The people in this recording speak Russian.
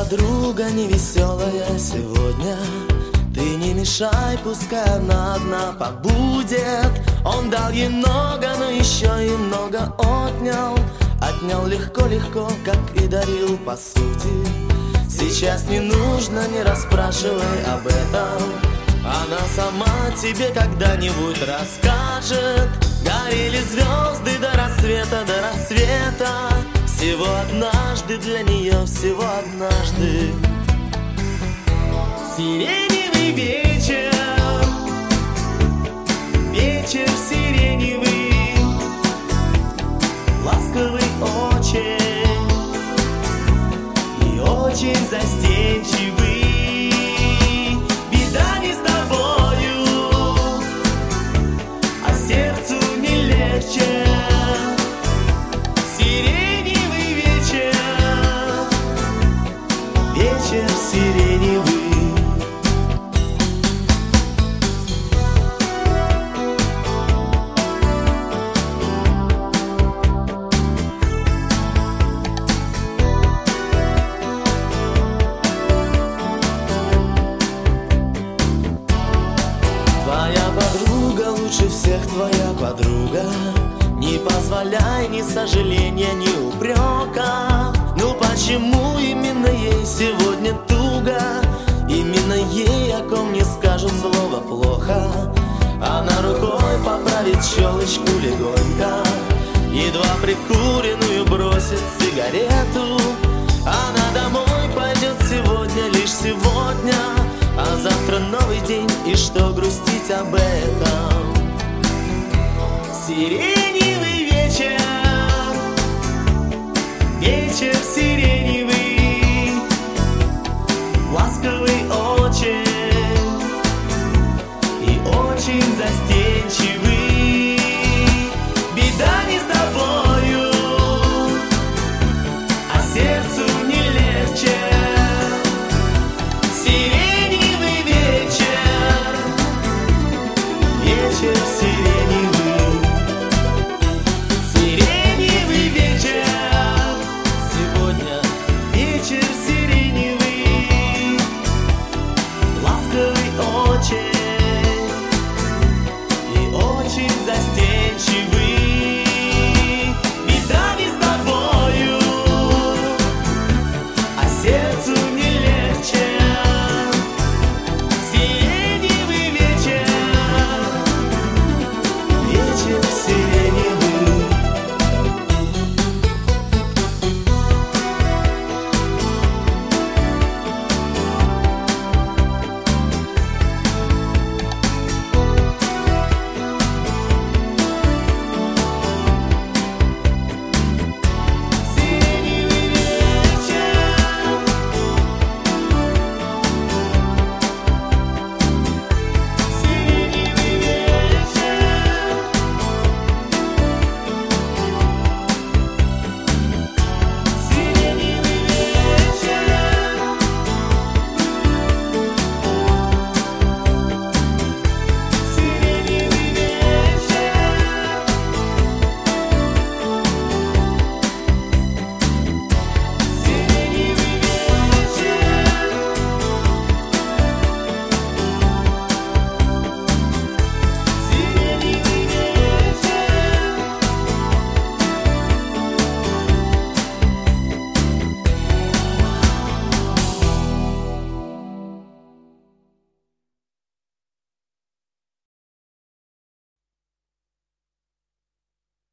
подруга невеселая сегодня. Ты не мешай, пускай она одна побудет. Он дал ей много, но еще и много отнял. Отнял легко-легко, как и дарил по сути. Сейчас не нужно, не расспрашивай об этом. Она сама тебе когда-нибудь расскажет. Горели звезды до рассвета, до рассвета. Всего однажды для нее, всего однажды. Сиреневый вечер, вечер сиреневый, ласковый очень и очень застенчивый. Беда не с тобою, а сердцу не легче. Сиреневый вечер, вечер сиреневый. Твоя подруга лучше всех, твоя подруга. Не позволяй ни сожаления, ни упрека. Ну почему именно ей сегодня туго? Именно ей, о ком не скажут слово плохо. Она рукой поправит челочку легонько. Едва прикуренную бросит сигарету. Она домой пойдет сегодня, лишь сегодня. А завтра новый день, и что грустить об этом? Сиреневый вечер, вечер сиреневый.